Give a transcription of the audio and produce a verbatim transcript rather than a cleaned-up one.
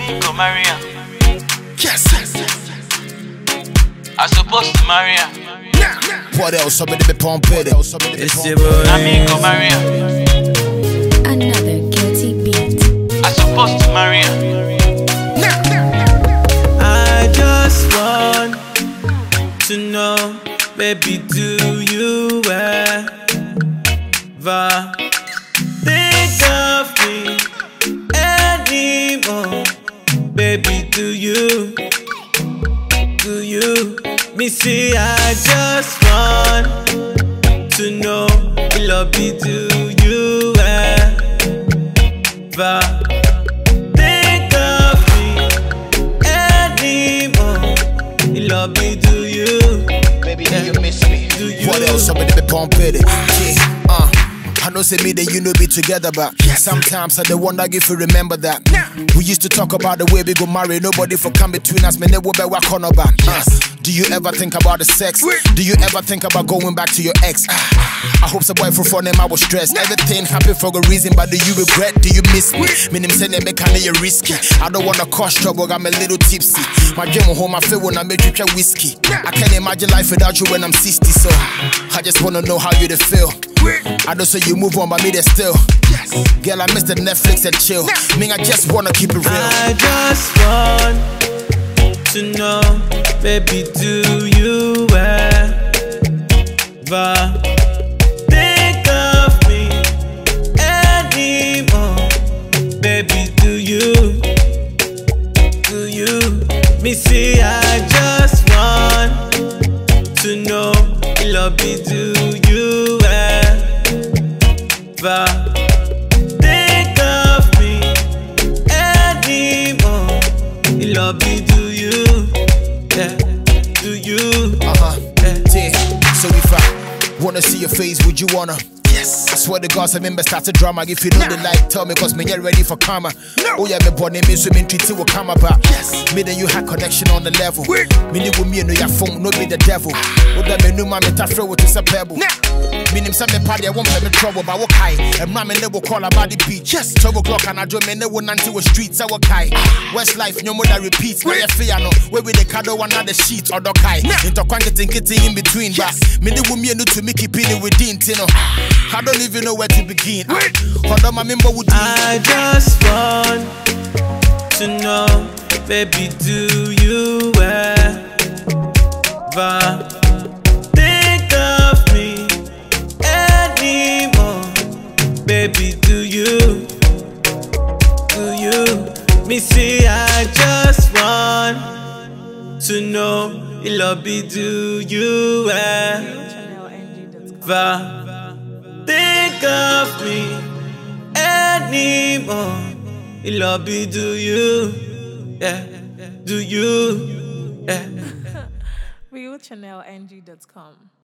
mean, go marry her. Yes. I supposed to marry her. What else? Somebody be pumping it. It's your boy. I mean, go marry her. Another guilty beat. I supposed to marry her. I just want to know, baby, do you ever think of me anymore? Baby, do you? Do you? Me see, I just want to know, love me, do you ever think of me anymore? Love me, do you? Baby, do you miss me? Do you? What else? Somebody be pumping it. Yeah. Uh. I know say me that you know be together, but sometimes I the wonder if you remember that. We used to talk about the way we go marry, nobody for come between us, man, they will be our corner back. Uh, do you ever think about the sex? Do you ever think about going back to your ex? Uh, I hope the boy for fun him I was stressed. Everything happened for a reason, but do you regret? Do you miss me? Meaning say they make you risky. I don't wanna cause trouble, I'm a little tipsy. My dream home I feel when I make you try whiskey. I can't imagine life without you when I'm sixty, so I just wanna know how you feel. I don't say you move on, but me there still. Yes. Girl, I miss the Netflix and chill. Me, I just wanna keep it real. I just want to know, baby, do you ever think of me anymore? Baby, do you? Do you? Me see, I just want to know, love me, do you ever think of me anymore? Love me, do you? Yeah, do you? Uh-huh. Yeah. Yeah. So if I wanna see your face, would you wanna? Yes. I swear to God, I remember start a drama. If you know the light, tell me, cause me get ready for karma. No. Oh yeah, me born me so me treat you will come about. Yes. Me then you had connection on the level. Wait. Me ni with me no your phone, no be the devil. Oh that me no man me ta throw with a pebble. Me nim some party I won't play me trouble, but what high. And man me never call about the beach. Yes. twelve o'clock and I do me never nanti with streets. I walk high. Westlife no more that repeats. Where you fear no, where we the cuddle one another sheet or dog high. Into quantity getting in between. Yes. But me ni with me no to make it pin within, you know. I don't even know where to begin. I just want to know, baby, do you ever think of me anymore? Baby, do you? Do you? Me see, I just want to know, love me, do you ever think of me anymore? Love me, do you? Yeah, do you? Yeah. real channel N G dot com